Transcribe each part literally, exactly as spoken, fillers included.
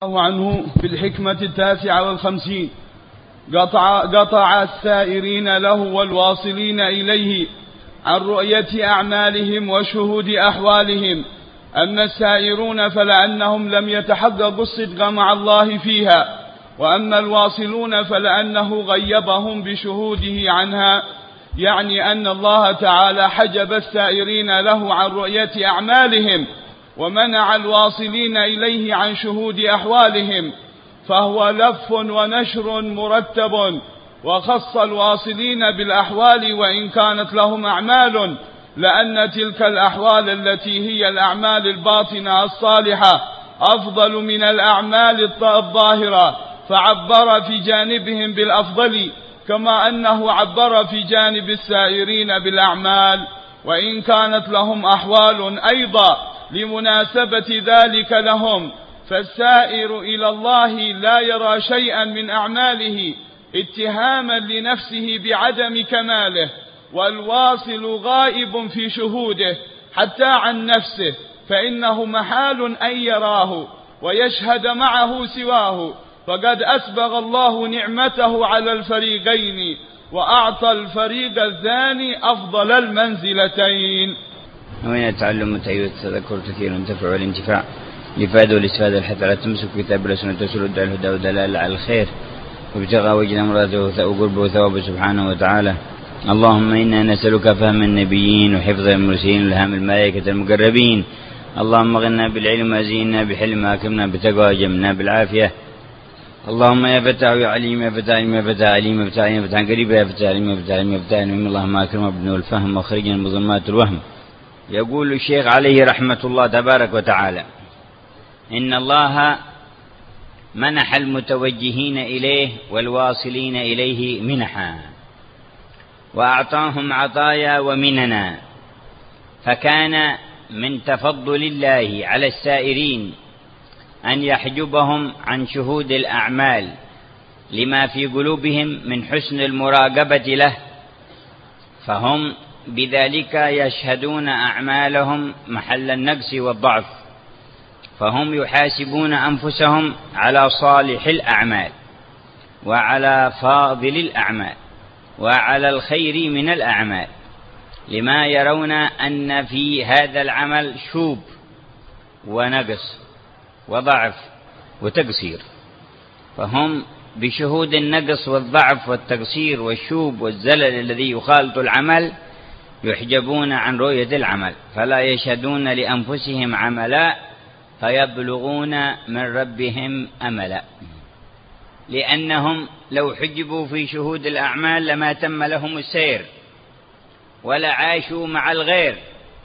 الله عنه في الحكمة التاسعة والخمسين قطع, قطع السائرين له والواصلين إليه عن رؤية أعمالهم وشهود أحوالهم. أما السائرون فلأنهم لم يتحققوا الصدق مع الله فيها، وأما الواصلون فلأنه غيبهم بشهوده عنها، يعني أن الله تعالى حجب السائرين له عن رؤية أعمالهم ومنع الواصلين إليه عن شهود أحوالهم، فهو لف ونشر مرتب، وخص الواصلين بالأحوال وإن كانت لهم أعمال، لأن تلك الأحوال التي هي الأعمال الباطنة الصالحة أفضل من الأعمال الظاهرة، فعبر في جانبهم بالأفضل، كما أنه عبر في جانب السائرين بالأعمال وإن كانت لهم أحوال أيضا لمناسبة ذلك لهم. فالسائر إلى الله لا يرى شيئا من أعماله اتهاما لنفسه بعدم كماله، والواصل غائب في شهوده حتى عن نفسه، فإنه محال أن يراه ويشهد معه سواه، فقد أسبغ الله نعمته على الفريقين وأعطى الفريق الثاني أفضل المنزلتين. ومن التعلم والتأييد والتذكر كثير تنفع والانتفاع، الإفادة والاستفادة الحث على التمسك بكتاب السنة وسلوك الهدى والدلالة على الخير، وابتغاء وجه مراده وقربه وثوابه سبحانه وتعالى. اللهم إنا نسألك فهم النبيين وحفظ المرسلين والهام الملائكة المقربين. اللهم غننا بالعلم وزينا بحلم وأكرمنا بتقوى وجمنا بالعافية. اللهم يا فتاح يا عليم يا فتاح عليم يا فتاح عليم يا فتاح عليم يا فتاح قريب يا فتاح عليم يا فتاح عليم يا فتاح عليم. اللهم أكرم ابن الفهم وخرجنا من ظلمات الوهم. يقول الشيخ عليه رحمة الله تبارك وتعالى: إن الله منح المتوجهين إليه والواصلين إليه منحا، وأعطاهم عطايا ومننا، فكان من تفضل الله على السائرين أن يحجبهم عن شهود الأعمال لما في قلوبهم من حسن المراقبة له، فهم بذلك يشهدون أعمالهم محل النقص والضعف، فهم يحاسبون أنفسهم على صالح الأعمال وعلى فاضل الأعمال وعلى الخير من الأعمال، لما يرون أن في هذا العمل شوب ونقص وضعف وتقصير، فهم بشهود النقص والضعف والتقصير والشوب والزلل الذي يخالط العمل يحجبون عن رؤية العمل، فلا يشهدون لأنفسهم عملا فيبلغون من ربهم أملا، لأنهم لو حجبوا في شهود الأعمال لما تم لهم السير ولا عاشوا مع الغير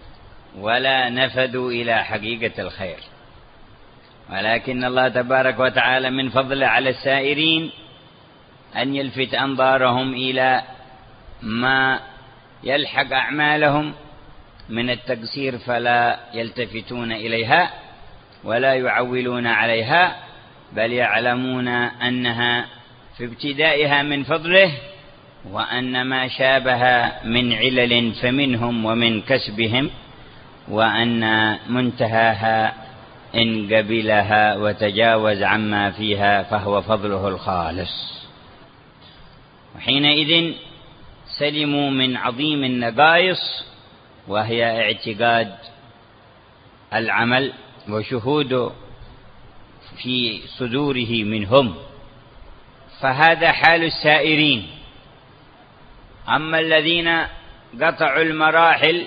ولا نفذوا إلى حقيقة الخير. ولكن الله تبارك وتعالى من فضله على السائرين أن يلفت أنظارهم إلى ما يلحق أعمالهم من التقصير، فلا يلتفتون إليها ولا يعولون عليها، بل يعلمون أنها في ابتدائها من فضله، وأن ما شابه من علل فمنهم ومن كسبهم، وأن منتهاها إن قبلها وتجاوز عما فيها فهو فضله الخالص. وحينئذ سلموا من عظيم النقائص، وهي اعتقاد العمل وشهود في صدوره منهم، فهذا حال السائرين. أما الذين قطعوا المراحل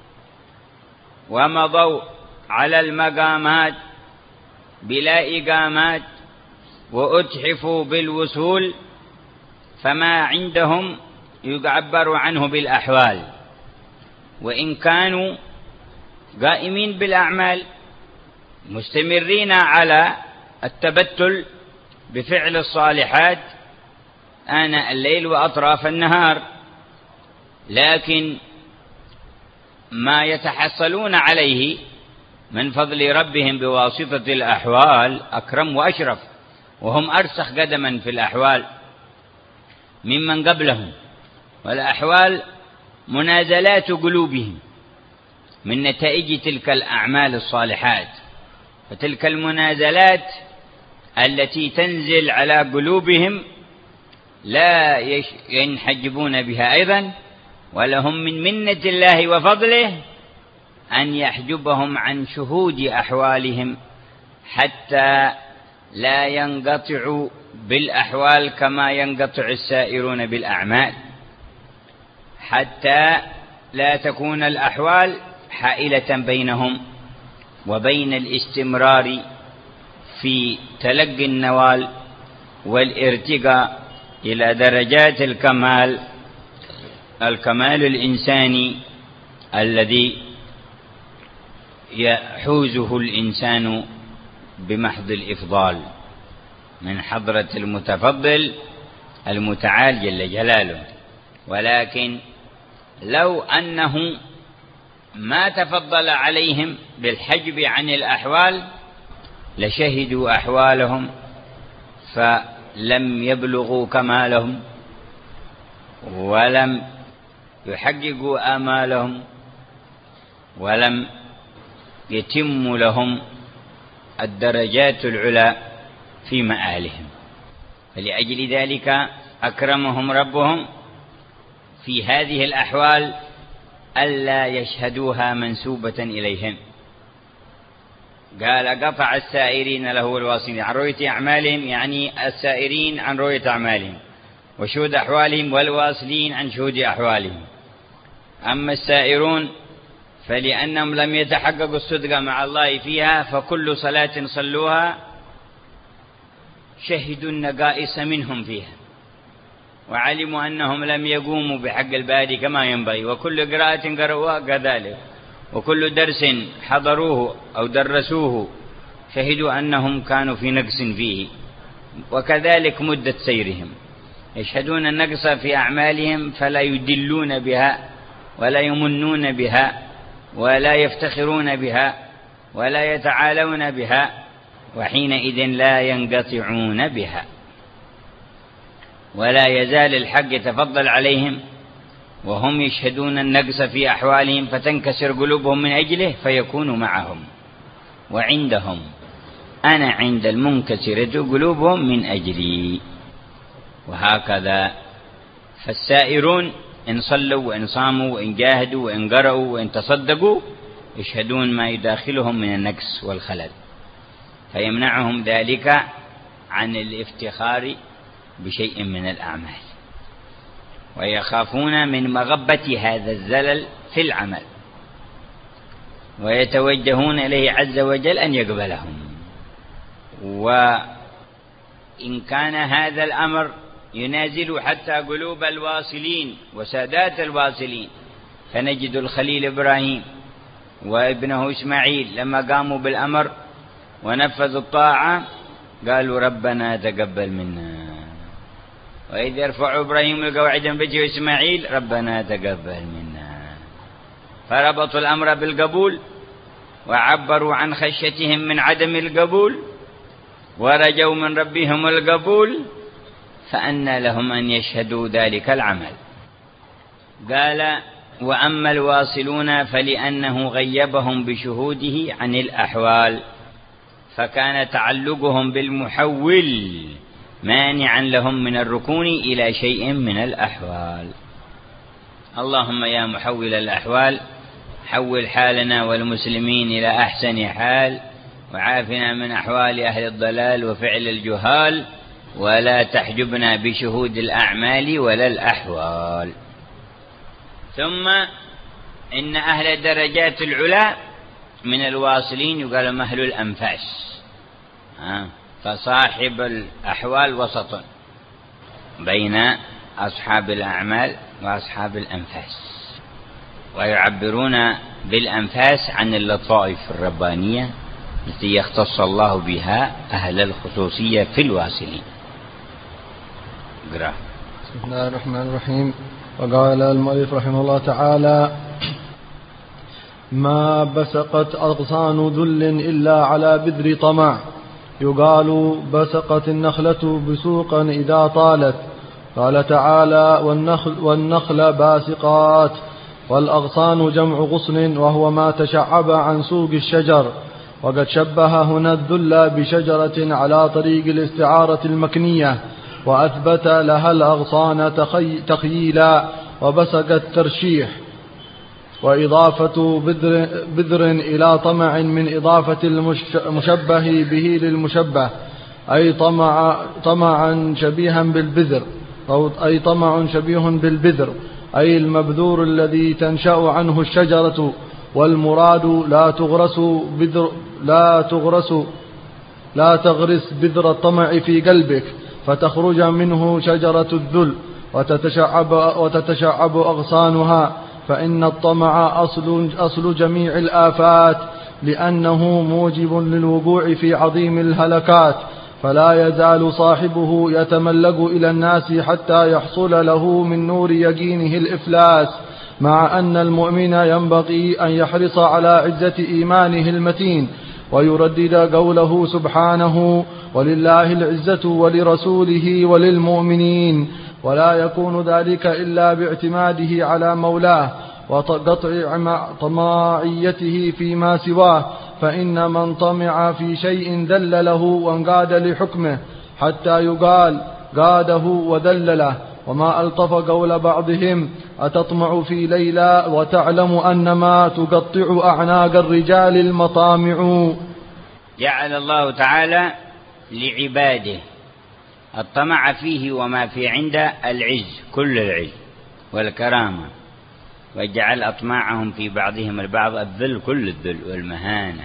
ومضوا على المقامات بلا إقامات وأتحفوا بالوصول، فما عندهم يعبر عنه بالأحوال، وإن كانوا قائمين بالأعمال مستمرين على التبتل بفعل الصالحات آناء الليل وأطراف النهار، لكن ما يتحصلون عليه من فضل ربهم بواسطة الأحوال أكرم وأشرف، وهم أرسخ قدما في الأحوال ممن قبلهم. والأحوال منازلات قلوبهم من نتائج تلك الأعمال الصالحات، فتلك المنازلات التي تنزل على قلوبهم لا ينحجبون بها أيضا، ولهم من منة الله وفضله أن يحجبهم عن شهود أحوالهم حتى لا ينقطعوا بالأحوال كما ينقطع السائرون بالأعمال، حتى لا تكون الأحوال حائلة بينهم وبين الاستمرار في تلقي النوال والارتقاء إلى درجات الكمال، الكمال الإنساني الذي يحوزه الإنسان بمحض الإفضال من حضرة المتفضل المتعال جل جلاله. ولكن لو أنه ما تفضل عليهم بالحجب عن الأحوال لشهدوا أحوالهم فلم يبلغوا كمالهم ولم يحققوا آمالهم ولم يتم لهم الدرجات العلى في مآلهم. فلأجل ذلك أكرمهم ربهم في هذه الأحوال ألا يشهدوها منسوبة إليهم. قال قطع السائرين له والواصلين عن رؤية أعمالهم، يعني السائرين عن رؤية أعمالهم وشهود أحوالهم، والواصلين عن شهود أحوالهم. أما السائرون فلأنهم لم يتحققوا الصدق مع الله فيها، فكل صلاة صلوها شهدوا النقائص منهم فيها وعلموا أنهم لم يقوموا بحق الباري كما ينبغي، وكل قراءة قرأوها كذلك، وكل درس حضروه أو درسوه شهدوا أنهم كانوا في نقص فيه. وكذلك مدة سيرهم يشهدون النقص في أعمالهم فلا يدلون بها ولا يمنون بها ولا يفتخرون بها ولا يتعالون بها، وحينئذ لا ينقطعون بها. ولا يزال الحق يتفضل عليهم وهم يشهدون النقص في أحوالهم فتنكسر قلوبهم من أجله فيكون معهم وعندهم. أنا عند المنكسرة قلوبهم من أجلي. وهكذا فالسائرون إن صلوا وإن صاموا وإن جاهدوا وإن قرأوا وإن تصدقوا يشهدون ما يداخلهم من النقص والخلل، فيمنعهم ذلك عن الافتخار بشيء من الأعمال، ويخافون من مغبة هذا الزلل في العمل، ويتوجهون إليه عز وجل أن يقبلهم. وإن كان هذا الأمر ينازل حتى قلوب الواصلين وسادات الواصلين، فنجد الخليل إبراهيم وابنه إسماعيل لما قاموا بالأمر ونفذوا الطاعة قالوا ربنا تقبل منا. وإذ يرفع إبراهيم القواعد من بيته وإسماعيل ربنا تقبل منا. فربطوا الأمر بالقبول وعبروا عن خشيتهم من عدم القبول ورجوا من ربهم القبول، فأنى لهم أن يشهدوا ذلك العمل. قال وأما الواصلون فلأنه غيبهم بشهوده عن الأحوال، فكان تعلقهم بالمحول مانعا لهم من الركون إلى شيء من الأحوال. اللهم يا محول الأحوال حول حالنا والمسلمين إلى أحسن حال، وعافنا من أحوال أهل الضلال وفعل الجهال، ولا تحجبنا بشهود الأعمال ولا الأحوال. ثم إن أهل الدرجات العلا من الواصلين يقال أهل الأنفاس، فصاحب الأحوال وسط بين أصحاب الأعمال وأصحاب الأنفاس، ويعبرون بالأنفاس عن اللطائف الربانية التي يختص الله بها أهل الخصوصية في الواصلين. قرأ. بسم الله الرحمن الرحيم. وقال المؤلف رحمه الله تعالى: ما بسقت أغصان ذل إلا على بذر طمع، يقال بسقت النخلة بسوقا إذا طالت. قال تعالى: والنخل, والنخل باسقات. والأغصان جمع غصن وهو ما تشعب عن سوق الشجر، وقد شبه هنا الذل بشجرة على طريق الاستعارة المكنية، وأثبت لها الأغصان تخييلا وبسق الترشيح، وإضافة بذر, بذر إلى طمع من إضافة المشبه به للمشبه، أي طمع طمعا شبيها بالبذر، أو أي طمع شبيه بالبذر، أي المبذور الذي تنشأ عنه الشجرة، والمراد لا تغرس بذر لا تغرس لا تغرس بذر الطمع في قلبك فتخرج منه شجرة الذل وتتشعب, وتتشعب أغصانها، فإن الطمع أصل, أصل جميع الآفات، لأنه موجب للوقوع في عظيم الهلكات، فلا يزال صاحبه يتملق إلى الناس حتى يحصل له من نور يقينه الإفلاس، مع أن المؤمن ينبغي أن يحرص على عزة إيمانه المتين، ويردد قوله سبحانه: ولله العزة ولرسوله وللمؤمنين، ولا يكون ذلك إلا باعتماده على مولاه وقطع طماعيته فيما سواه، فإن من طمع في شيء ذل له وانقاد لحكمه حتى يقال قاده وذلله. وما ألطف قول بعضهم: أتطمع في ليلى وتعلم أنما تقطع أعناق الرجال المطامع. جعل الله تعالى لعباده الطمع فيه وما في عنده العز، كل العز والكرامة، وجعل أطماعهم في بعضهم البعض الذل، كل الذل والمهانة،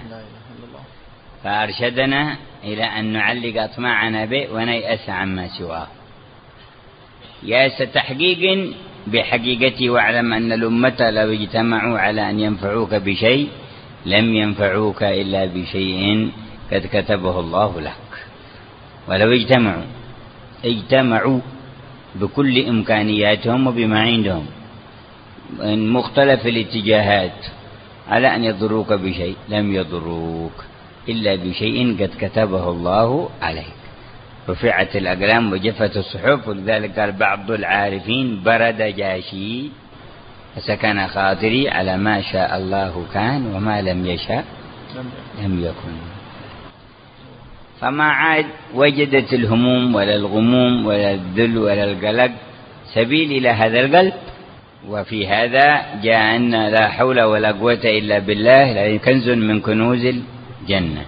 فأرشدنا إلى أن نعلق أطماعنا به ونيأس عما سواه يأس تحقيق بحقيقته. واعلم أن الأمة لو اجتمعوا على أن ينفعوك بشيء لم ينفعوك إلا بشيء قد كتبه الله لك. ولو اجتمعوا اجتمعوا بكل إمكانياتهم وبما عندهم من مختلف الاتجاهات على أن يضروك بشيء لم يضروك إلا بشيء قد كتبه الله عليك. رفعت الأقلام وجفت الصحف، ولذلك قال بعض العارفين: برد جاشي فسكن خاطري، على ما شاء الله كان وما لم يشاء لم يكن. فما عاد وجدت الهموم ولا الغموم ولا الذل ولا القلق سبيل إلى هذا القلب. وفي هذا جاء أن لا حول ولا قوة إلا بالله، لأن كنز من كنوز الجنة.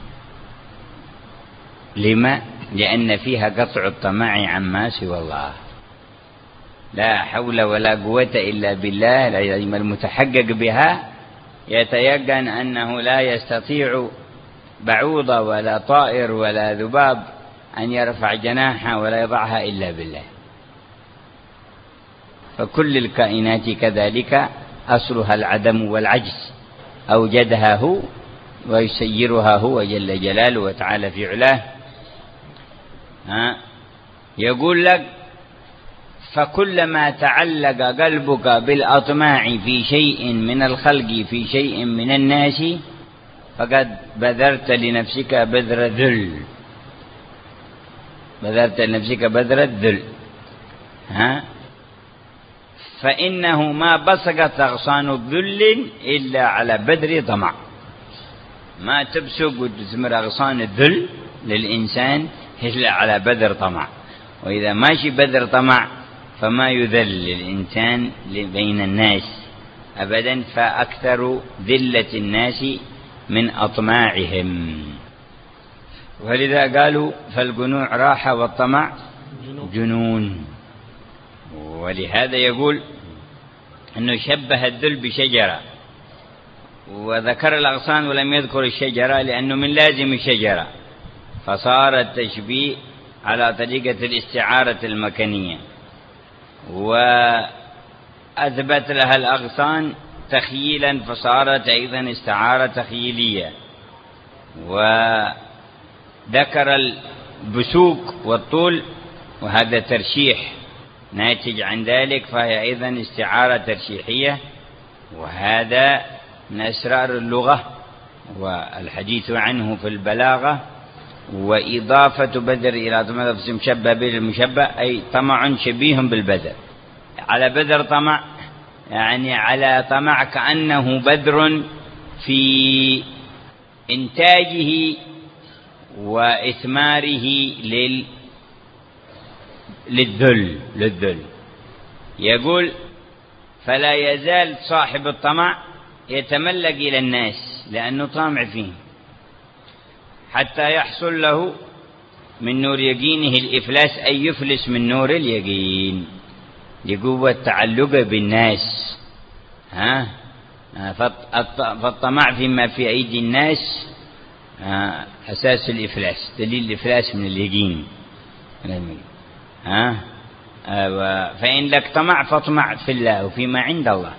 لما؟ لأن فيها قطع الطمع عما سوى الله. لا حول ولا قوة إلا بالله، لأن المتحقق بها يتيقن أنه لا يستطيع بعوضة ولا طائر ولا ذباب أن يرفع جناحها ولا يضعها إلا بالله. فكل الكائنات كذلك أصلها العدم والعجز، أوجدها هو ويسيرها هو جل جلاله وتعالى في علاه. ها يقول لك: فكلما تعلق قلبك بالأطماع في شيء من الخلق في شيء من الناس فقد بذرت لنفسك بذر الذل، بذرت لنفسك بذر الذل. ها فإنه ما بصقت أغصان الذل إلا على بذر طمع. ما تبسق وتثمر أغصان الذل للإنسان إلا على بذر طمع. وإذا ماشي بذر طمع فما يذل الإنسان بين الناس أبدا، فأكثر ذلة الناس من أطماعهم. ولذا قالوا: فالقنوع راحة والطمع جنون. ولهذا يقول أنه شبه الذل بشجرة، وذكر الأغصان ولم يذكر الشجرة لأنه من لازم الشجرة، فصار التشبيه على طريقة الاستعارة المكنية، وأثبت لها الأغصان تخييلا فصارت أيضا استعارة تخييلية، وذكر البسوق والطول وهذا ترشيح ناتج عن ذلك، فهي أيضا استعارة ترشيحية. وهذا من أسرار اللغة والحديث عنه في البلاغة. وإضافة بذر إلى طمع مشبه بالمشبه، أي طمع شبيه بالبذر. على بذر طمع يعني على طمع كأنه بذر في إنتاجه وإثماره لل للذل للذل يقول: فلا يزال صاحب الطمع يتملق إلى الناس لأنه طامع فيهم حتى يحصل له من نور يقينه الإفلاس، أي يفلس من نور اليقين لقوة تعلقه بالناس. ها فالطمع فيما في أيدي الناس أساس الإفلاس، دليل الإفلاس من اليقين. ها فإن لك طمع فاطمع في الله وفيما عند الله.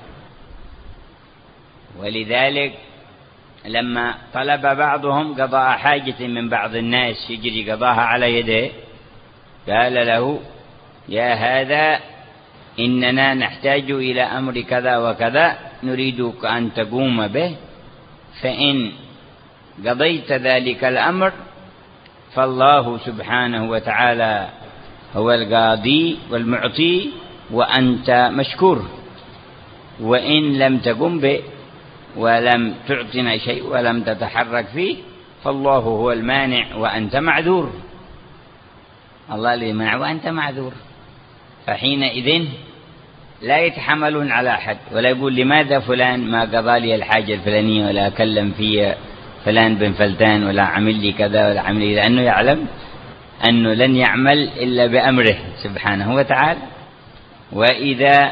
ولذلك لما طلب بعضهم قضاء حاجة من بعض الناس يجري قضاها على يده، قال له: يا هذا إننا نحتاج إلى أمر كذا وكذا نريدك أن تقوم به، فإن قضيت ذلك الأمر فالله سبحانه وتعالى هو القاضي والمعطي وأنت مشكور، وإن لم تقم به ولم تعطنا شيء ولم تتحرك فيه فالله هو المانع وأنت معذور. الله اللي منع وأنت معذور. فحينئذ لا يتحملون على أحد ولا يقول: لماذا فلان ما قضى لي الحاجة الفلانية ولا كلم في فلان بن فلتان ولا عمل لي كذا ولا عمل لي، لأنه يعلم أنه لن يعمل إلا بأمره سبحانه وتعالى. وإذا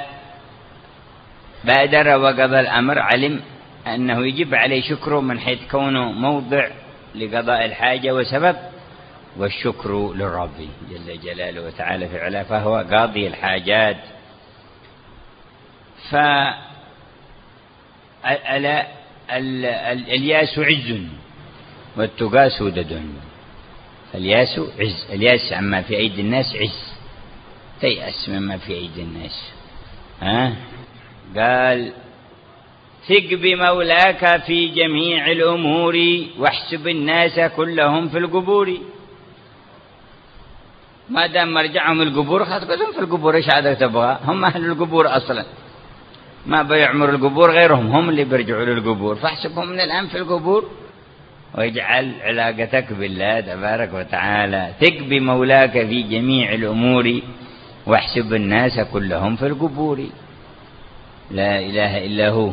بادر وقضى الأمر علم أنه يجب عليه شكره من حيث كونه موضع لقضاء الحاجة وسبب، والشكر للرب جل جلاله وتعالى في علاه، فهو قاضي الحاجات. فالياس عز والتقى سودد. فالياس عز، الياس عما في أيدي الناس عز، تيأس مما في أيدي الناس. ها قال: ثق بمولاك في جميع الأمور واحسب الناس كلهم في القبور. ما دام مرجعهم القبور خاطبهم في القبور، ايش عادك تبغى؟ هم أهل القبور أصلا، ما بيعمر القبور غيرهم، هم اللي بيرجعوا للقبور، فاحسبهم من الآن في القبور واجعل علاقتك بالله تبارك وتعالى. ثق بمولاك في جميع الأمور واحسب الناس كلهم في القبور. لا إله إلا هو.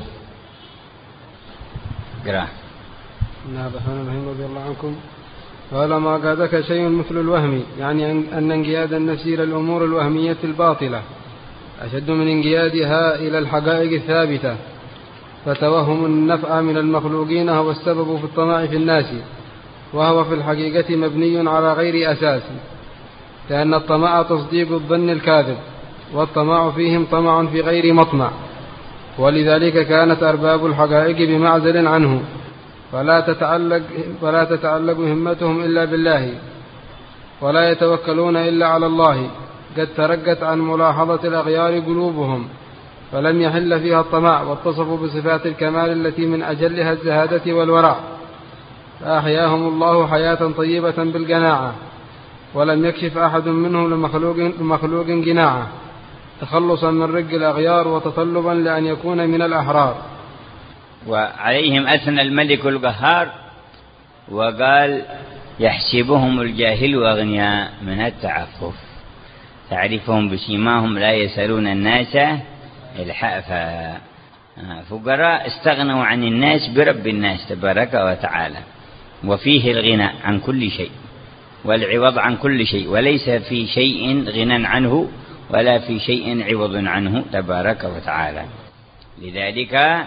قرأ. نعم الرحمن رضي الله عنكم قال: ما قادك شيء مثل الوهم، يعني أن انقياد النفس إلى الأمور الوهمية الباطلة أشد من انقيادها إلى الحقائق الثابتة، فتوهم النفع من المخلوقين هو السبب في الطمع في الناس، وهو في الحقيقة مبني على غير أساس، لأن الطمع تصديق الظن الكاذب، والطمع فيهم طمع في غير مطمع، ولذلك كانت أرباب الحقائق بمعزل عنه، فلا تتعلق, فلا تتعلق همتهم إلا بالله، ولا يتوكلون إلا على الله. قد ترقت عن ملاحظة الأغيار قلوبهم، فلم يحل فيها الطمع، واتصفوا بصفات الكمال التي من أجلها الزهادة والورع، فأحياهم الله حياة طيبة بالقناعة، ولم يكشف أحد منهم لمخلوق, لمخلوق قناعة، تخلصا من رق الأغيار وتطلبا لأن يكون من الأحرار. وعليهم أثنى الملك القهار وقال: يحسبهم الجاهل أغنياء من التعفف، تعرفهم بسيماهم لا يسألون الناس إلحافا. فقراء استغنوا عن الناس برب الناس تبارك وتعالى، وفيه الغنى عن كل شيء والعوض عن كل شيء، وليس في شيء غنى عنه ولا في شيء عوض عنه تبارك وتعالى. لذلك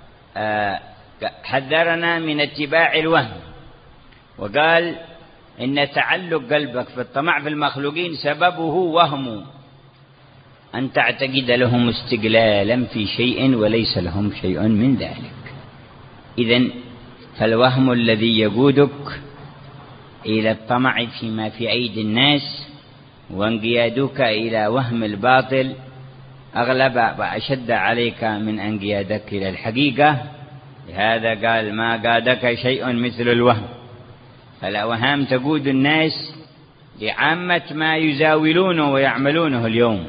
حذرنا من اتباع الوهم، وقال: إن تعلق قلبك في الطمع في المخلوقين سببه وهم، أن تعتقد لهم استقلالا في شيء وليس لهم شيء من ذلك. إذن فالوهم الذي يقودك إلى الطمع فيما في أيدي الناس وانقيادك إلى وهم الباطل أغلب وأشد عليك من انقيادك إلى الحقيقة. لهذا قال: ما قادك شيء مثل الوهم. فالأوهام تقود الناس لعامة ما يزاولونه ويعملونه اليوم،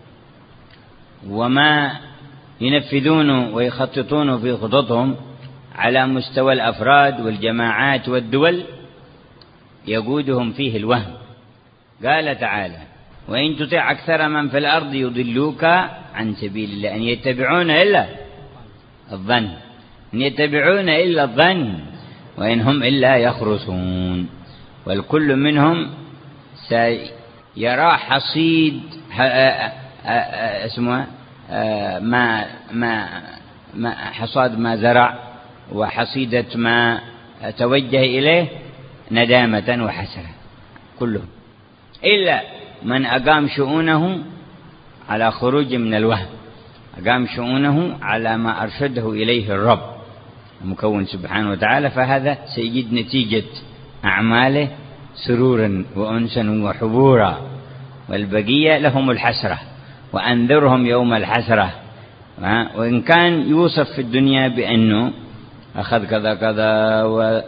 وما ينفذونه ويخططونه في خططهم على مستوى الأفراد والجماعات والدول يقودهم فيه الوهم. قال تعالى: وإن تطع أكثر من في الأرض يضلوك عن سبيل الله أن يتبعون إلا الظن أن يتبعون إلا الظن وإن هم إلا يخرصون. والكل منهم سيرى حصيد اسمه ما ما ما حصاد ما زرع وحصيدة ما توجه إليه ندامة وحسرة كلهم، إلا من أقام شؤونه على خروج من الوهم، أقام شؤونه على ما أرشده إليه الرب المكون سبحانه وتعالى، فهذا سيجد نتيجة أعماله سرورا وأنسا وحبورا. والبقية لهم الحسرة، وأنذرهم يوم الحسرة. وإن كان يوصف في الدنيا بأنه أخذ كذا كذا و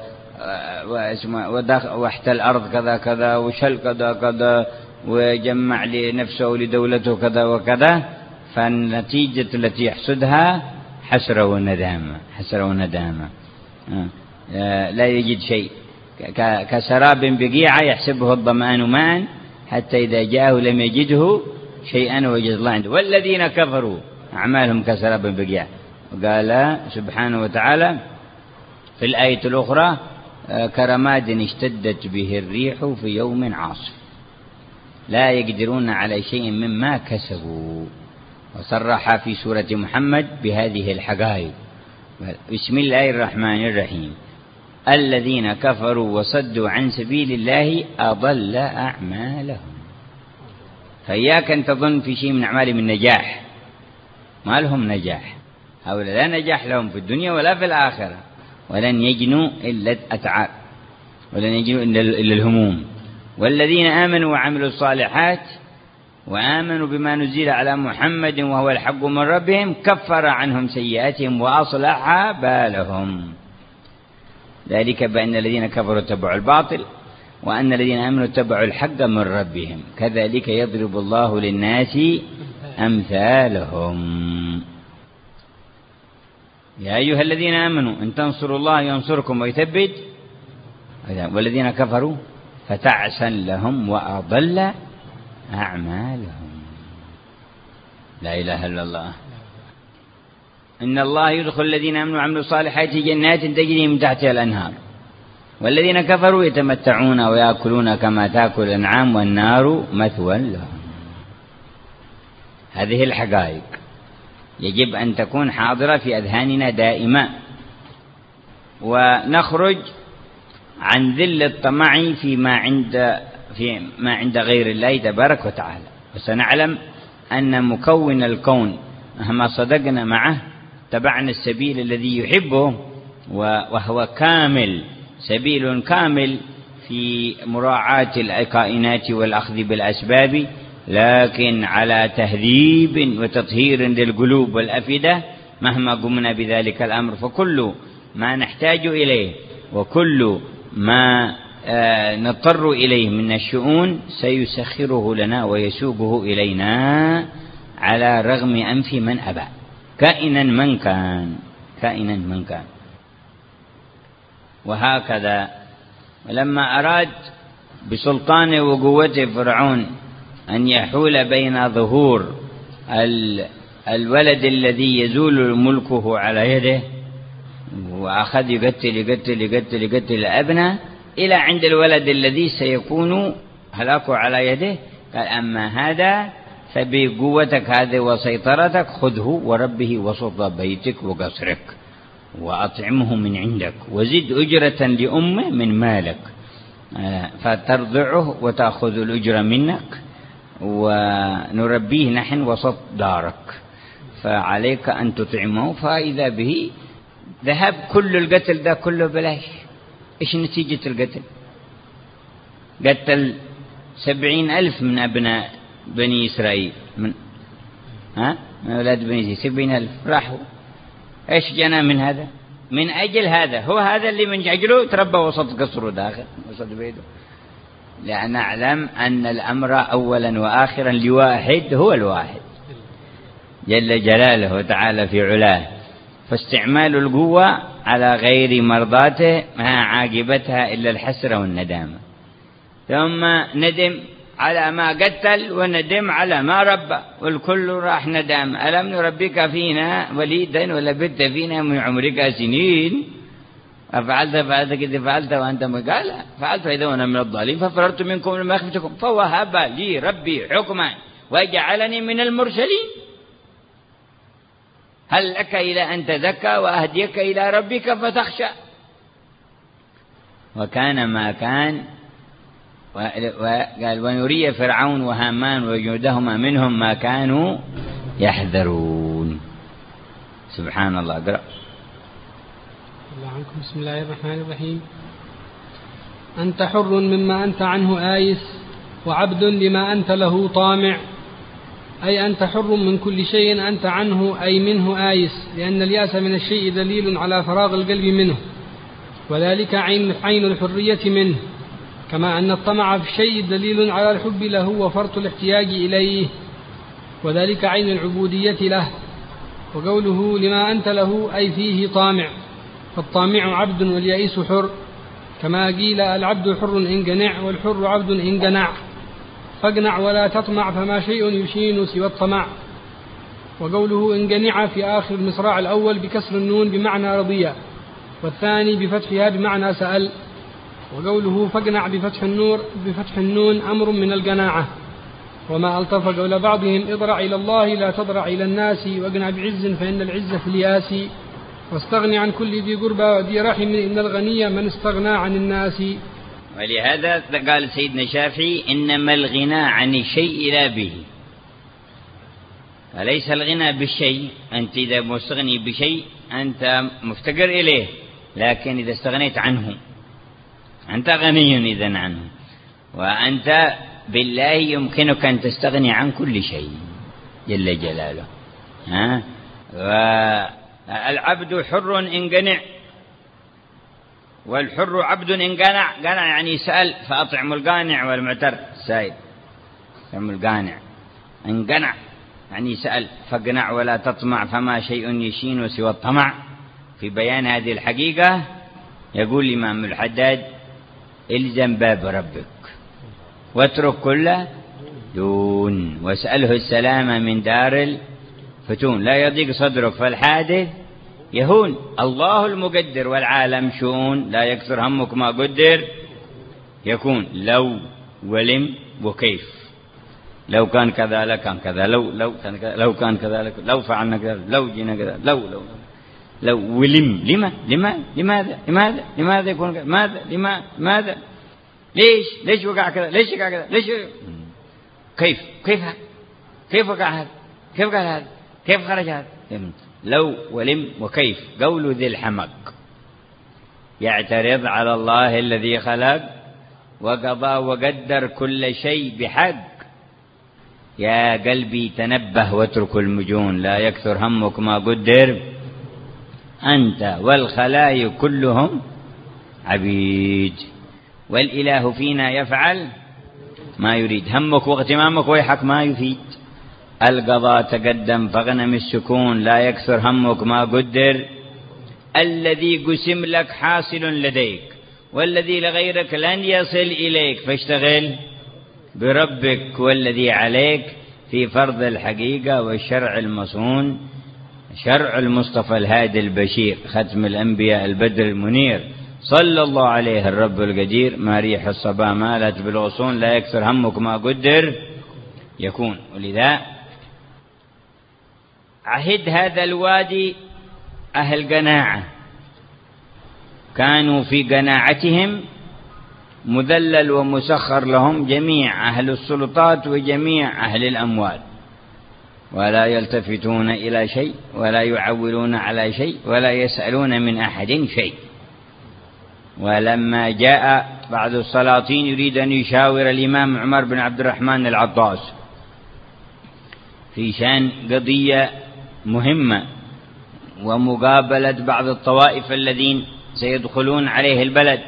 واحتل الأرض كذا كذا وشل كذا كذا وجمع لنفسه ولدولته كذا وكذا، فالنتيجة التي يحصدها حسرة وندامة، حسرة وندامة. لا يجد شيء، كسراب بقيعة يحسبه الظمآن ماء حتى إذا جاءه لم يجده شيئا وجد الله عنده. والذين كفروا أعمالهم كسراب بقيعة. وقال سبحانه وتعالى في الآية الأخرى: كرماد اشتدت به الريح في يوم عاصف لا يقدرون على شيء مما كسبوا. وصرح في سورة محمد بهذه الحقائق. بسم الله الرحمن الرحيم: الذين كفروا وصدوا عن سبيل الله أضل أعمالهم. فإياك أن تظن في شيء من أعمالهم النجاح، ما لهم نجاح، هؤلاء لا نجاح لهم في الدنيا ولا في الآخرة، ولن يجنوا إلا الأتعاب، ولن يجنوا إلا الهموم. والذين آمنوا وعملوا الصالحات وآمنوا بما نزل على محمد وهو الحق من ربهم كفر عنهم سيئاتهم وأصلح بالهم. ذلك بأن الذين كفروا اتبعوا الباطل وأن الذين آمنوا اتبعوا الحق من ربهم كذلك يضرب الله للناس أمثالهم. يا أيها الذين آمنوا إن تنصروا الله ينصركم ويثبت، والذين كفروا فتعسا لهم وأضل أعمالهم. لا إله إلا الله. إن الله يدخل الذين آمنوا وعملوا الصالحات جنات تجري من تحتها الأنهار والذين كفروا يتمتعون ويأكلون كما تأكل الأنعام والنار مثوى لهم. هذه الحقائق يجب أن تكون حاضرة في أذهاننا دائما، ونخرج عن ذل الطمع فيما عند في ما عند غير الله تبارك وتعالى. وسنعلم أن مكون الكون مهما صدقنا معه تبعنا السبيل الذي يحبه، وهو كامل، سبيل كامل في مراعاة الكائنات والأخذ بالأسباب، لكن على تهذيب وتطهير للقلوب والأفئدة مهما قمنا بذلك الأمر. فكل ما نحتاج إليه وكل ما نضطر إليه من الشؤون سيسخره لنا ويسوقه إلينا على رغم أنف من أبى، كائنا من كان، كائنا من كان. وهكذا لما أراد بسلطانه وقوته فرعون أن يحول بين ظهور الولد الذي يزول ملكه على يده، وأخذ يقتل يقتل يقتل يقتل الأبناء إلى عند الولد الذي سيكون هلاكه على يده، قال: أما هذا فبقوتك هذه وسيطرتك خذه وربه وسط بيتك وقصرك وأطعمه من عندك وزد أجرة لأمه من مالك فترضعه وتأخذ الأجرة منك ونربيه نحن وسط دارك، فعليك أن تطعمه. فإذا به ذهب كل القتل ده كله بلاش. إيش نتيجة القتل؟ قتل سبعين ألف من أبناء بني إسرائيل، من ها من أولاد بني إسرائيل سبعين ألف راحوا. إيش جنا من هذا؟ من أجل هذا، هو هذا اللي من أجله تربى وسط قصره داخل وسط بيته. لأن نعلم أن الأمر أولا وآخرا لواحد، هو الواحد جل جلاله وتعالى في علاه. فاستعمال القوة على غير مرضاته ما عاقبتها إلا الحسرة والندامة. ثم ندم على ما قتل وندم على ما ربى، والكل راح ندم. ألم نربك فينا وليدا ولبثت فينا من عمرك سنين أفعلت فعلت كذا فعلت وأنت قال فعلت فإذا أنا من الضالين ففررت منكم لما خفتكم فوهب لي ربي حكما وجعلني من المرسلين. هل لك إلى أن تزكى وأهديك إلى ربك فتخشى. وكان ما كان، وقال ونري فرعون وهامان وجنودهما منهم ما كانوا يحذرون. سبحان الله. اقرأ. الله عنكم. بسم الله الرحمن الرحيم. أنت حر مما أنت عنه آيس وعبد لما أنت له طامع، أي أنت حر من كل شيء أنت عنه أي منه آيس، لأن الياس من الشيء دليل على فراغ القلب منه، وذلك عين عين الحرية منه، كما أن الطمع في الشيء دليل على الحب له وفرط الاحتياج إليه، وذلك عين العبودية له. وقوله لما أنت له أي فيه طامع، فالطامع عبد واليائس حر، كما قيل العبد حر إن قنع والحر عبد إن قنع، فاقنع ولا تطمع فما شيء يشين سوى الطمع. وقوله إن قنع في آخر المصراع الأول بكسر النون بمعنى رضية، والثاني بفتحها بمعنى سأل. وقوله فاقنع بفتح النور بفتح النون أمر من القناعة. وما ألطف قول بعضهم اضرع إلى الله لا تضرع إلى الناس، واقنع بعز فإن العز في الياس، واستغني عن كل ذي قربى وذي رحم إن الغني من استغنى عن الناس. ولهذا قال سيدنا الشافعي إنما الغنى عن الشيء لا به، أليس الغنى بالشيء. أنت إذا مستغني بشيء أنت مفتقر إليه، لكن إذا استغنيت عنه أنت غني إذن عنه. وأنت بالله يمكنك أن تستغني عن كل شيء جل جلاله. ها؟ والعبد حر إن قنع، والحر عبد إن قنع. قنع يعني سأل، فأطعم القانع والمعتر سائل. أطعم القانع إن قنع يعني سأل، فاقنع ولا تطمع فما شيء يشين سوى الطمع. في بيان هذه الحقيقة يقول الإمام الحداد الزم باب ربك واترك كل دون، واسأله السلام من دار الفتون، لا يضيق صدرك فالحادث يهون. الله المقدر والعالم شؤون، لا يكثر همك ما قدر يكون. لو ولم وكيف، لو كان كذا لكان كذا، لو لو كان كذا لو كان كذا لو فعلنا كذا لو جينا كذا لو لو لو ولم. لما لما لماذا لماذا لماذا يكون كذا؟ ماذا لما ماذا ليش ليش وقع كذا ليش وقع كذا ليش كيف كيف كيف وقع هذا كيف قال هذا كيف خرج هذا. لو ولم وكيف. قول ذي الحمق يعترض على الله الذي خلق وقضى وقدر كل شيء بحق. يا قلبي تنبه واترك المجون، لا يكثر همك ما قدر. أنت والخلايق كلهم عبيد، والإله فينا يفعل ما يريد. همك واغتمامك ويحك ما يفيد. القضاء تقدم فاغنم السكون، لا يكثر همك ما قدر. الذي قسم لك حاصل لديك، والذي لغيرك لن يصل إليك، فاشتغل بربك والذي عليك في فرض الحقيقة والشرع المصون، شرع المصطفى الهادي البشير ختم الأنبياء البدر المنير صلى الله عليه الرب القدير. ما ريح الصبا مالت بالغصون، لا يكثر همك ما قدر يكون. ولذا عهد هذا الوادي أهل قناعة، كانوا في قناعتهم مذلل ومسخر لهم جميع أهل السلطات وجميع أهل الأموال، ولا يلتفتون إلى شيء ولا يعولون على شيء ولا يسألون من أحد شيء. ولما جاء بعض السلاطين يريد أن يشاور الإمام عمر بن عبد الرحمن العطاس في شأن قضية مهمة ومقابلة بعض الطوائف الذين سيدخلون عليه البلد،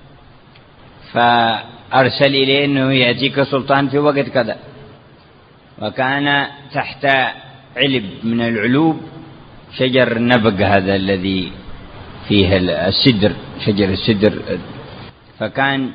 فأرسل إليه أنه يأتيك سلطان في وقت كذا. وكان تحت علب من العلوب شجر النبق هذا الذي فيه السدر، شجر السدر، فكان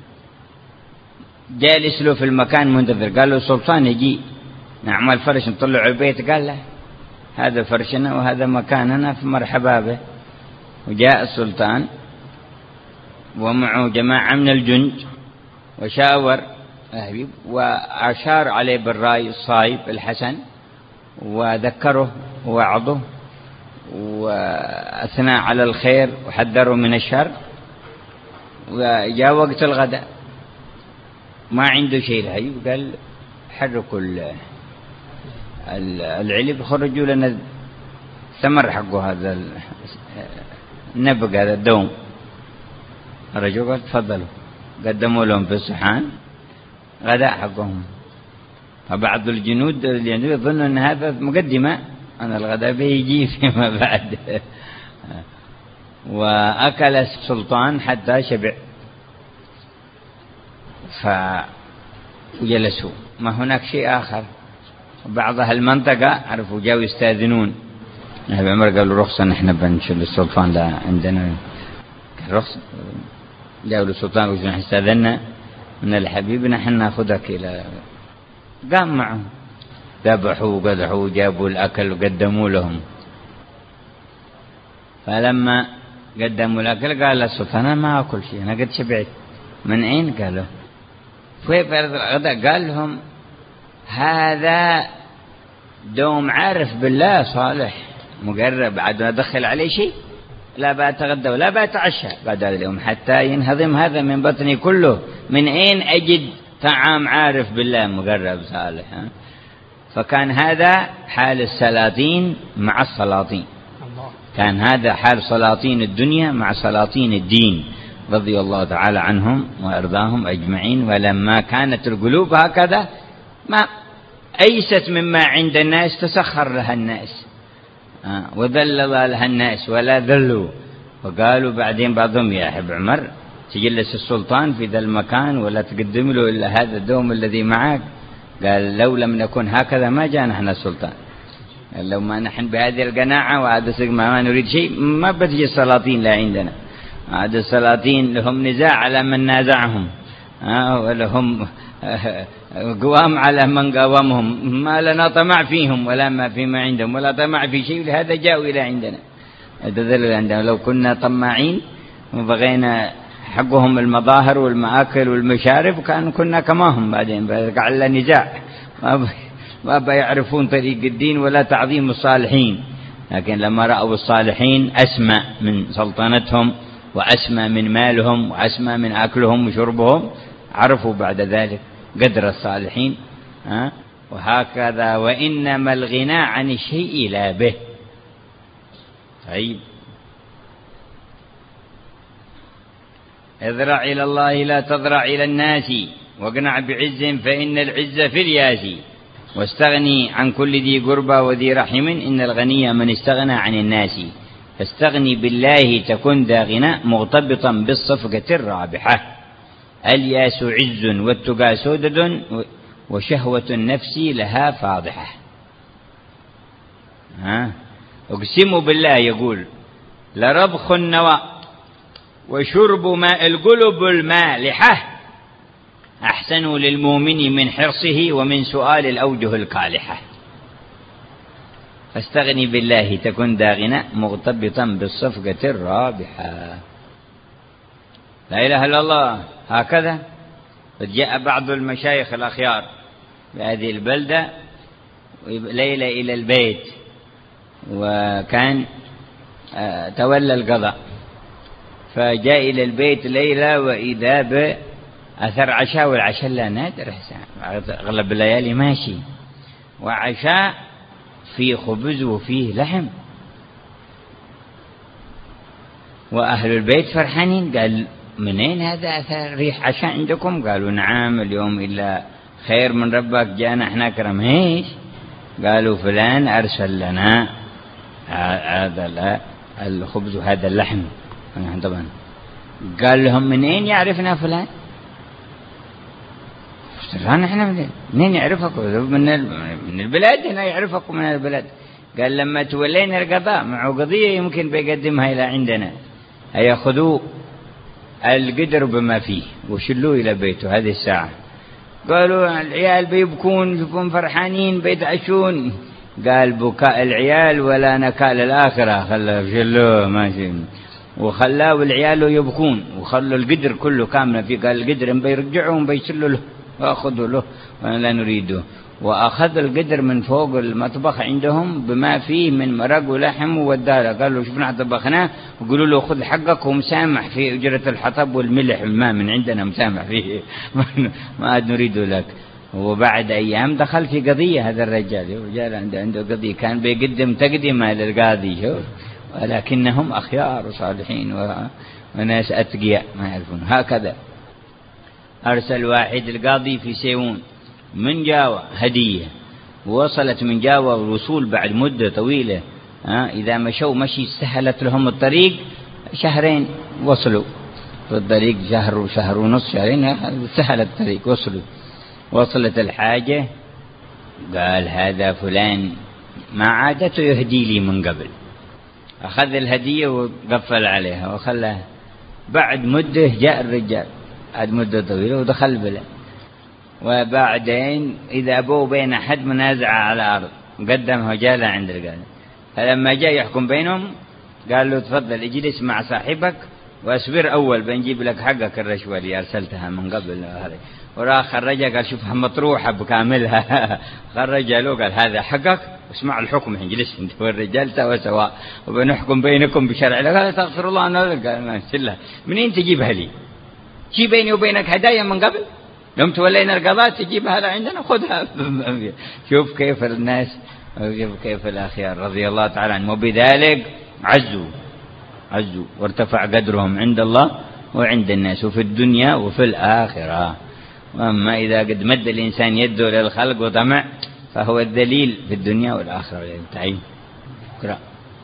جالس له في المكان منتظر. قال له السلطان يجي نعمل فرش نطلع البيت، قال له هذا فرشنا وهذا مكاننا فمرحبا به. وجاء السلطان ومعه جماعة من الجند وشاور وأشار عليه بالرأي الصايب الحسن وذكره ووعظه وأثنى على الخير وحذره من الشر. وجاء وقت الغداء ما عنده شيء لهي، قال حركوا العلب خرجوا لنا ثمر حقه هذا النبق هذا الدوم. الرجل قال تفضلوا، قدموا لهم في الصحان غداء حقهم. فبعض الجنود يظنوا أن هذا مقدمة، أن الغداء بيجي فيما بعد. وأكل السلطان حتى شبع، فجلسوا. ما هناك شيء آخر. بعض المنطقة عرفوا جاوا يستاذنون. النبي عمر قالوا رخصة نحن بنشل السلطان لا عندنا رخصة. جاوا للسلطان قالوا نحن استاذنا من الحبيب نحن ناخذك إلى. قام معهم، ذبحوا وقدحوا وجابوا الأكل وقدموا لهم. فلما قدموا الأكل قال السلطان أنا ما أكل شيء، أنا قد شبعت. من أين؟ قالوا في فرض الغداء. قال لهم هذا دوم عارف بالله صالح مقرب، عاد أدخل عليه شيء، لا بأتغدى ولا بأتعشى بعد هذا اليوم حتى ينهضم هذا من بطني كله. من أين أجد طعام عارف بالله مقرب صالح؟ ها؟ فكان هذا حال السلاطين مع السلاطين، كان هذا حال سلاطين الدنيا مع سلاطين الدين رضي الله تعالى عنهم وأرضاهم أجمعين. ولما كانت القلوب هكذا ما أيست مما عند الناس تسخر لها الناس وذلل لها الناس ولا ذلوا. وقالوا بعدين بعضهم يا حب عمر تجلس السلطان في ذا المكان ولا تقدم له إلا هذا الدوم الذي معك. قال لو لم نكن هكذا ما جاء نحن السلطان، لو ما نحن بهذه القناعة وهذا ما نريد شيء ما بتجي السلاطين لا عندنا. هذا السلاطين لهم نزاع على من نازعهم، ولهم قوام على من قاومهم. ما لنا طمع فيهم ولا ما فيما عندهم ولا طمع في شيء، لهذا جاءوا إلى عندنا تذلل عندنا. لو كنا طماعين وبغينا حقهم المظاهر والمآكل والمشارب كان كنا كماهم بعدين، فقعل نزاع ما بيعرفون طريق الدين ولا تعظيم الصالحين. لكن لما رأوا الصالحين أسمى من سلطنتهم وأسمى من مالهم وأسمى من أكلهم وشربهم، عرفوا بعد ذلك قدر الصالحين. ها؟ وهكذا وإنما الغنى عن الشيء لا به. طيب اذرع إلى الله لا تضرع إلى الناس واقنع بعز فإن العز في الياس واستغني عن كل ذي قربى وذي رحم إن الغني من استغنى عن الناس فاستغني بالله تكن ذا غنى مغتبطا بالصفقة الرابحة. الياس عز والتقى سودد وشهوة النفس لها فاضحة. ها اقسم بالله يقول لربخ النوى وشرب ماء القلب المالحة أحسن للمؤمن من حرصه ومن سؤال الأوجه الكالحة. فاستغني بالله تكن ذا غنى مغتبطا بالصفقة الرابحة. لا إله إلا الله. هكذا قد جاء بعض المشايخ الأخيار بهذه البلدة ليلة إلى البيت، وكان تولى القضاء، فجاء إلى البيت ليلة وإذا بأثر عشاء، والعشاء لا نادر أغلب الليالي ماشي، وعشاء فيه خبز وفيه لحم، وأهل البيت فرحانين. قال منين هذا أثر ريح عشاء عندكم؟ قالوا نعم اليوم إلا خير من ربك جاءنا احنا كرم. ايش؟ قالوا فلان أرسل لنا هذا الخبز وهذا اللحم طبعا. قال لهم منين يعرفنا فلان؟ احنا منين يعرفك؟ من البلاد هنا يعرفكم من البلاد. قال لما تولينا القضاء معه قضية يمكن بيقدمها إلى عندنا يأخذوا القدر بما فيه وشلوه إلى بيته هذه الساعة. قالوا العيال بيبكون بيكون فرحانين بيدعشون. قال بكاء العيال ولا نكاء للآخرة، خلاه شلوه ماشي وخلاه العيال يبكون وخلوا القدر كله كامل فيه. قال القدر بيرجعهم بيشلوا له وأخذوا له وأنا لا نريده. وأخذ القدر من فوق المطبخ عندهم بما فيه من مرق ولحم ووداله. قالوا شوفنا طبخناه وقالوا له خذ حقك ومسامح في أجرة الحطب والملح والماء من عندنا مسامح فيه ما عاد نريده لك. وبعد أيام دخل في قضية هذا الرجال، رجال عنده عنده قضية كان بيقدم تقدمة للقاضي شوف، ولكنهم أخيار وصالحين وناس أتقياء ما يعرفون. هكذا أرسل واحد القاضي في سيئون من جاوة هدية، ووصلت من جاوة الوصول بعد مدة طويلة. ها إذا مشوا مشي سهلت لهم الطريق شهرين وصلوا في الطريق، شهر وشهر ونص شهرين سهلت الطريق وصلوا. وصلت الحاجة قال هذا فلان ما عادته يهدي لي من قبل. أخذ الهدية وقفل عليها وخلاها. بعد مدة جاء الرجال بعد مدة طويلة ودخل البلد. وبعدين إذا أبوه بين أحد منازعة على الأرض قدمه جالة عند القاضي. فلما جاء يحكم بينهم قال له تفضل اجلس مع صاحبك واصبر أول بنجيب لك حقك الرشوة اللي أرسلتها من قبل. وراح خرجها قال شوفها مطروحة بكاملها خرجها له قال هذا حقك اسمع الحكم اجلس انت والرجال سوا سوا وبنحكم بينكم بشرع الله. قال استغفر الله أنا قال ما سلها منين تجيبها لي؟ شي بيني وبينك هدايا من قبل يوم تولينا القضاء تجيبها لعندنا خذها. شوف كيف الناس وشوف كيف الأخيار رضي الله تعالى عنهم. وبذلك عزوا عزوا وارتفع قدرهم عند الله وعند الناس وفي الدنيا وفي الآخرة. وأما إذا قد مد الإنسان يده للخلق وطمع فهو الذليل في الدنيا والآخرة. تعين اقرأ.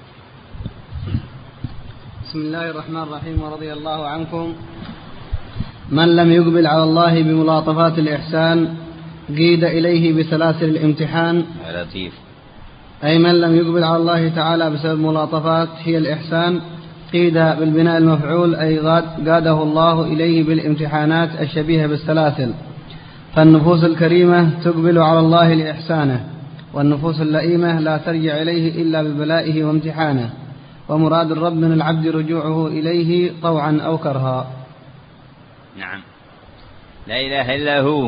بسم الله الرحمن الرحيم. ورضي الله عنكم. من لم يقبل على الله بملاطفات الإحسان قيد إليه بسلاسل الامتحان. لطيف. أي من لم يقبل على الله تعالى بسبب ملاطفات هي الإحسان قيد بالبناء المفعول أي قاده الله إليه بالامتحانات الشبيهة بالسلاسل. فالنفوس الكريمة تقبل على الله لإحسانه، والنفوس اللئيمة لا ترجع إليه إلا ببلائه وامتحانه. ومراد الرب من العبد رجوعه إليه طوعا أو كرها. نعم لا إله إلا هو.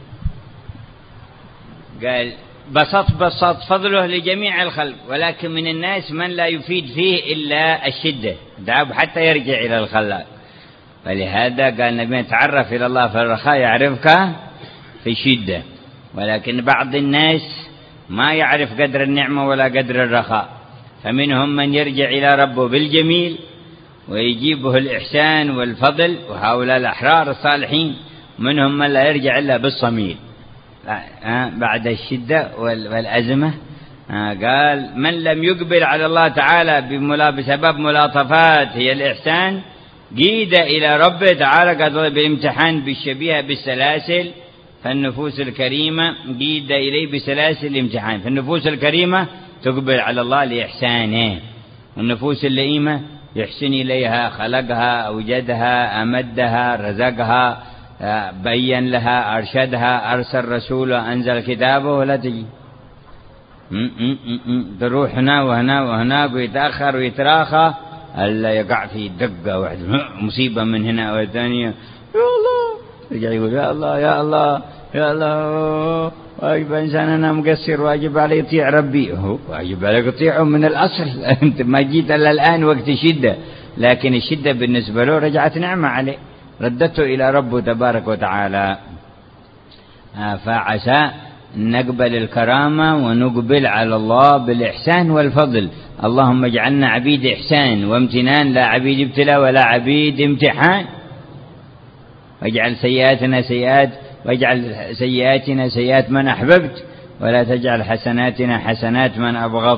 قال بسط بسط فضله لجميع الخلق، ولكن من الناس من لا يفيد فيه إلا الشدة دعب حتى يرجع إلى الخلاق. ولهذا قال النبي تعرف إلى الله في الرخاء يعرفك في الشدة. ولكن بعض الناس ما يعرف قدر النعمة ولا قدر الرخاء، فمنهم من يرجع إلى ربه بالجميل ويجيبه الإحسان والفضل، وهؤلاء الأحرار الصالحين. منهم من لا يرجع إلا بالصميل بعد الشدة والأزمة. قال من لم يقبل على الله تعالى بسبب ملاطفات هي الإحسان قيد إلى ربه تعالى قد بالامتحان بالشبيهة بالسلاسل. فالنفوس الكريمة قيد إليه بسلاسل الامتحان. فالنفوس الكريمة تقبل على الله لإحسانه، والنفوس اللئيمة يحسن إليها خلقها أوجدها أمدها رزقها بين لها أرشدها أرسل رسوله أنزل كتابه ولا تجي تروح هنا وهنا وهناك ويتأخر ويتراخى ألا يقع في دقة واحدة مصيبة من هنا والثانية يا الله يرجع يقول يا الله يا الله يا الله واجب إنسان أنا مقصر واجب عليه يطيع ربي. هو واجب عليك تطيعه من الأصل. أنت ما جيت إلا الآن وقت شدة، لكن الشدة بالنسبة له رجعت نعمة عليه ردته إلى ربه تبارك وتعالى. فعسى نقبل الكرامة ونقبل على الله بالإحسان والفضل. اللهم اجعلنا عبيد إحسان وامتنان لا عبيد ابتلاء ولا عبيد امتحان. واجعل سيئاتنا سيئات واجعل سيئاتنا سيئات من أحببت ولا تجعل حسناتنا حسنات من أبغضت.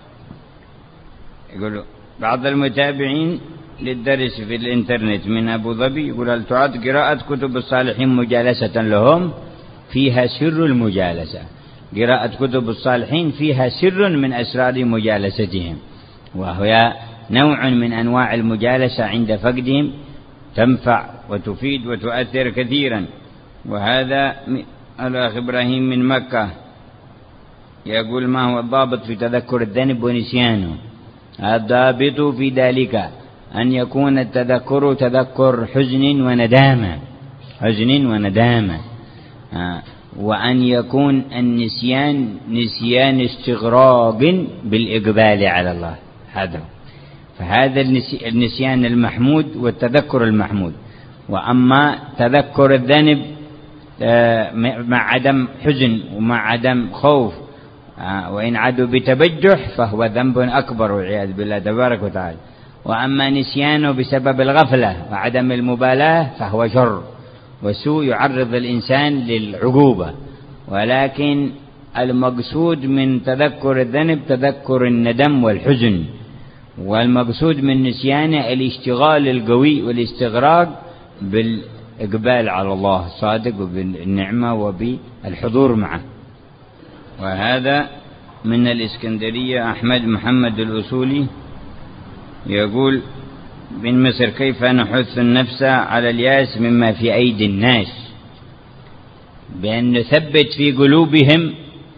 يقولوا بعض المتابعين للدرس في الإنترنت من أبو ظبي يقول هل تعد قراءة كتب الصالحين مجالسة لهم؟ فيها سر المجالسة. قراءة كتب الصالحين فيها سر من أسرار مجالستهم، وهي نوع من أنواع المجالسة عند فقدهم تنفع وتفيد وتؤثر كثيرا. وهذا الأخ إبراهيم من مكة يقول: ما هو الضابط في تذكر الذنب ونسيانه؟ الضابط في ذلك أن يكون التذكر تذكر حزن وندامة، حزن وندامة، وأن يكون النسيان نسيان استغراق بالإقبال على الله. هذا فهذا النسيان المحمود والتذكر المحمود. وأما تذكر الذنب مع عدم حزن ومع عدم خوف وإن عدوا بتبجح فهو ذنب أكبر والعياذ بالله تبارك وتعالى. وأما نسيانه بسبب الغفلة وعدم المبالاة فهو شر وسوء يعرض الإنسان للعقوبة. ولكن المقصود من تذكر الذنب تذكر الندم والحزن، والمقصود من نسيانه الاشتغال القوي والاستغراق بالإقبال على الله الصادق وبالنعمة وبالحضور معه. وهذا من الإسكندرية أحمد محمد الأصولي يقول من مصر: كيف نحث النفس على الياس مما في أيدي الناس؟ بأن نثبت في قلوبهم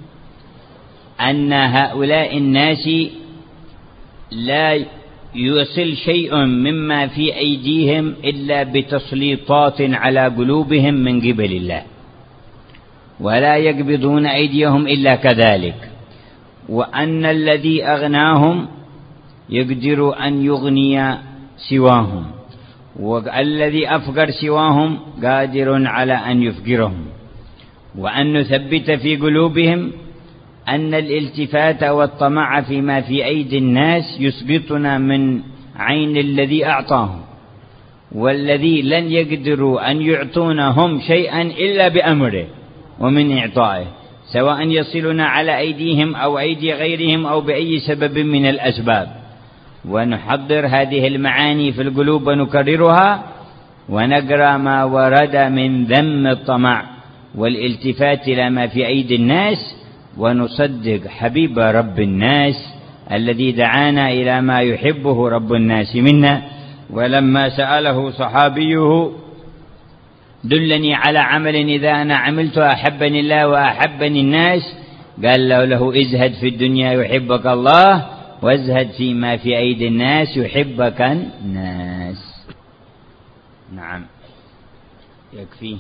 أن هؤلاء الناس لا يوصل شيء مما في أيديهم إلا بتسليطات على قلوبهم من قبل الله، ولا يقبضون أيديهم إلا كذلك، وأن الذي أغناهم يقدر أن يغني سواهم، والذي أفقر سواهم قادر على أن يفقرهم. وأن نثبت في قلوبهم أن الالتفات والطمع فيما في أيدي الناس يسقطنا من عين الذي أعطاهم، والذي لن يقدروا أن يعطونهم شيئا إلا بأمره ومن إعطائه، سواء يصلنا على أيديهم أو أيدي غيرهم أو بأي سبب من الأسباب. ونحضر هذه المعاني في القلوب ونكررها، ونقرأ ما ورد من ذم الطمع والالتفات إلى ما في أيدي الناس، ونصدق حبيب رب الناس الذي دعانا إلى ما يحبه رب الناس منا. ولما سأله صحابيه: دلني على عمل إذا أنا عملت أحبني الله وأحبني الناس، قال له, له ازهد في الدنيا يحبك الله، وازهد فيما في أيدي الناس يحبك الناس. نعم يكفي.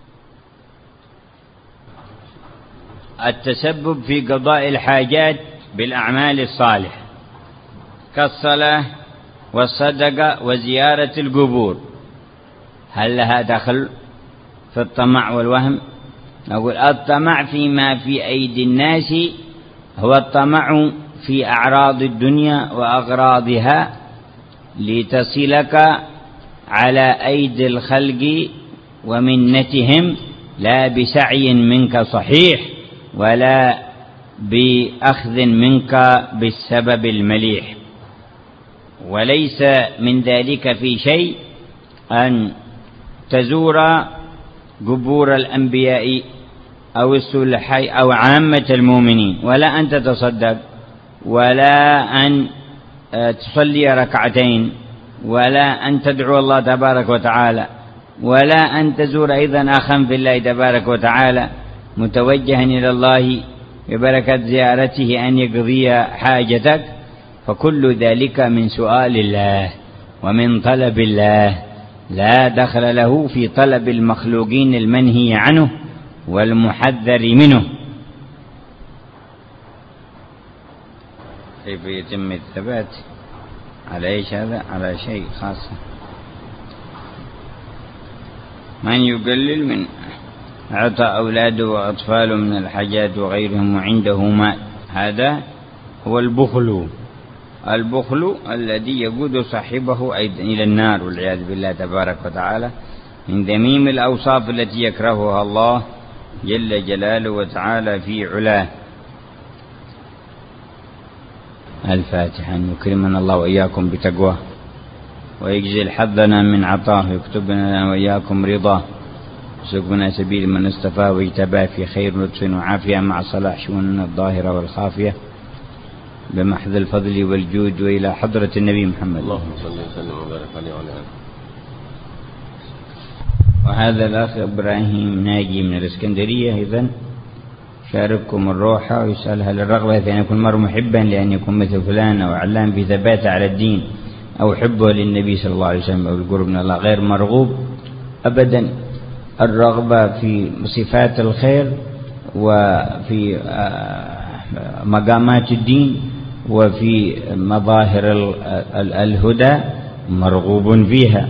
التسبب في قضاء الحاجات بالأعمال الصالحة كالصلاة والصدقة وزيارة القبور، هل لها دخل في الطمع والوهم؟ نقول الطمع فيما في أيدي الناس هو الطمع في أعراض الدنيا وأغراضها لتصلك على أيدي الخلق ومنتهم، لا بسعي منك صحيح ولا بأخذ منك بالسبب المليح. وليس من ذلك في شيء أن تزور قبور الأنبياء أو الصلحاء أو عامة المؤمنين، ولا أن تتصدق، ولا أن تصلي ركعتين، ولا أن تدعو الله تبارك وتعالى، ولا أن تزور أيضا أخا في الله تبارك وتعالى متوجها إلى الله ببركة زيارته أن يقضي حاجتك. فكل ذلك من سؤال الله ومن طلب الله، لا دخل له في طلب المخلوقين المنهي عنه والمحذر منه. كيف يتم الثبات على ايش؟ هذا على شيء خاص. من يقلل من أعطى أولاده وأطفاله من الحاجات وغيرهم وعنده مال، هذا هو البخل. البخل الذي يقود صاحبه أيضا إلى النار والعياذ بالله تبارك وتعالى، من ذميم الأوصاف التي يكرهها الله جل جلاله وتعالى في علاه. الفاتحة. أن يكرمنا الله وإياكم بتقواه، ويجزل حظنا من عطاه، ويكتبنا وإياكم رضاه، وسبنا سبيل من اصطفى واجتباه في خير لطف وعافية، مع صلاح شؤوننا الظاهرة والخافية. بمحض الفضل والجود وإلى حضرة النبي محمد. اللهم صل وسلم وبارك عليه وعلى آله. وهذا الأخ إبراهيم ناجي من الإسكندرية أيضا شارككم الروحة ويسأل: هل الرغبة في أن يكون المرء محبا لأن يكون مثل فلان أو علام في ثباته على الدين أو حبه للنبي صلى الله عليه وسلم أو القرب من الله غير مرغوب؟ أبدا. الرغبة في صفات الخير وفي مقامات الدين وفي مظاهر الهدى مرغوب فيها،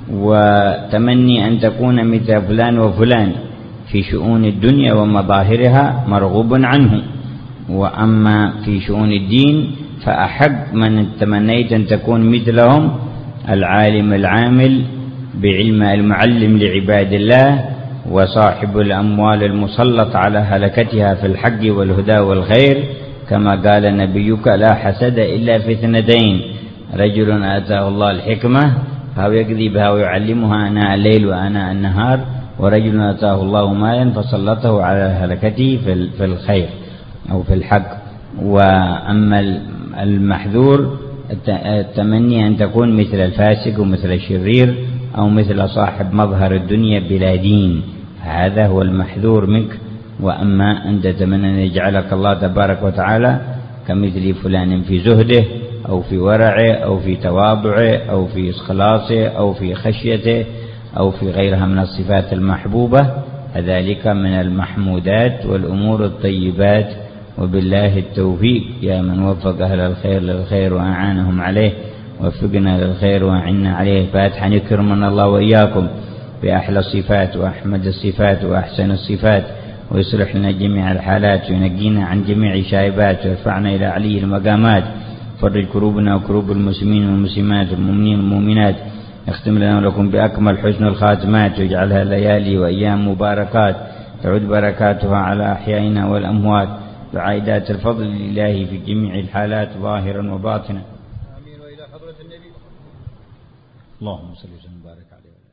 وتمني أن تكون مثل فلان وفلان في شؤون الدنيا ومظاهرها مرغوب عنه. وأما في شؤون الدين فأحق من تمنيت أن تكون مثلهم العالم العامل بعلم المعلم لعباد الله وصاحب الأموال المسلط على هلكتها في الحق والهدى والخير، كما قال نبيك: لا حسد إلا في اثنتين، رجل آتاه الله الحكمة فهو يقضي بها ويعلمها آناء الليل وآناء النهار، ورجل آتاه الله مالا فسلطه على هلكته في الخير أو في الحق. وأما المحذور التمني أن تكون مثل الفاسق ومثل الشرير أو مثل صاحب مظهر الدنيا بلا دين، هذا هو المحذور منك. وأما أن تتمنى أن يجعلك الله تبارك وتعالى كمثل فلان في زهده أو في ورعه أو في تواضعه أو في إخلاصه أو في خشيته أو في غيرها من الصفات المحبوبة، ذلك من المحمودات والأمور الطيبات. وبالله التوفيق يا من وفق أهل الخير للخير وأعانهم عليه، وفقنا للخير وأعنا عليه. فاتحا يكرمنا الله وإياكم بأحلى الصفات وأحمد الصفات وأحسن الصفات، ويصلح لنا جميع الحالات وينجينا عن جميع شائبات ويرفعنا إلى علي المقامات. فرج كروبنا وكروب المسلمين والمسلمات والمؤمنين والمؤمنات. اختم لنا ولكم بأكمل حسن الخاتمات، واجعلها ليالي وأيام مباركات تعود بركاتها على أحيائنا والأموات بعيدات الفضل لله في جميع الحالات ظاهرا وباطنا. آمين. وإلى حضرة النبي اللهم صل وسلم وبارك عليه.